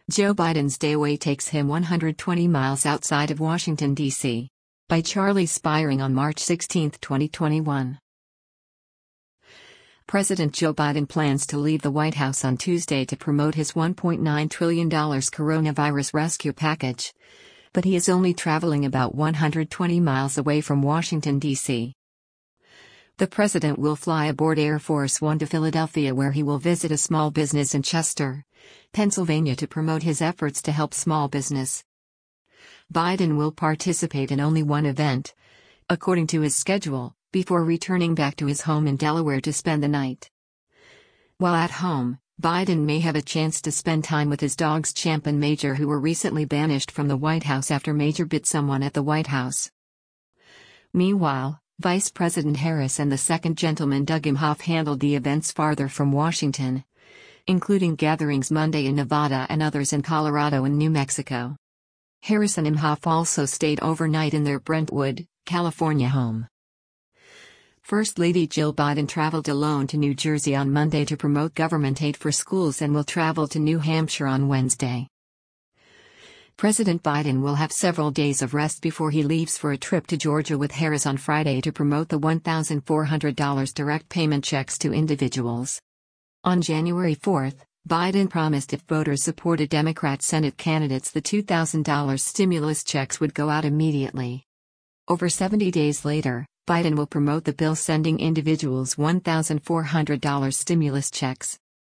Joe Biden's day away takes him 120 miles outside of Washington, D.C. By Charlie Spiring on March 16, 2021. President Joe Biden plans to leave the White House on Tuesday to promote his $1.9 trillion coronavirus rescue package. But he is only traveling about 120 miles away from Washington, D.C. The president will fly aboard Air Force One to Philadelphia, where he will visit a small business in Chester, Pennsylvania, to promote his efforts to help small business. Biden will participate in only one event, according to his schedule, before returning back to his home in Delaware to spend the night. While at home, Biden may have a chance to spend time with his dogs Champ and Major, who were recently banished from the White House after Major bit someone at the White House. Meanwhile, Vice President Harris and the second gentleman Doug Imhoff handled the events farther from Washington, including gatherings Monday in Nevada and others in Colorado and New Mexico. Harris and Imhoff also stayed overnight in their Brentwood, California home. First Lady Jill Biden traveled alone to New Jersey on Monday to promote government aid for schools and will travel to New Hampshire on Wednesday. President Biden will have several days of rest before he leaves for a trip to Georgia with Harris on Friday to promote the $1,400 direct payment checks to individuals. On January 4, Biden promised if voters supported Democrat Senate candidates, the $2,000 stimulus checks would go out immediately. Over 70 days later, Biden will promote the bill sending individuals $1,400 stimulus checks.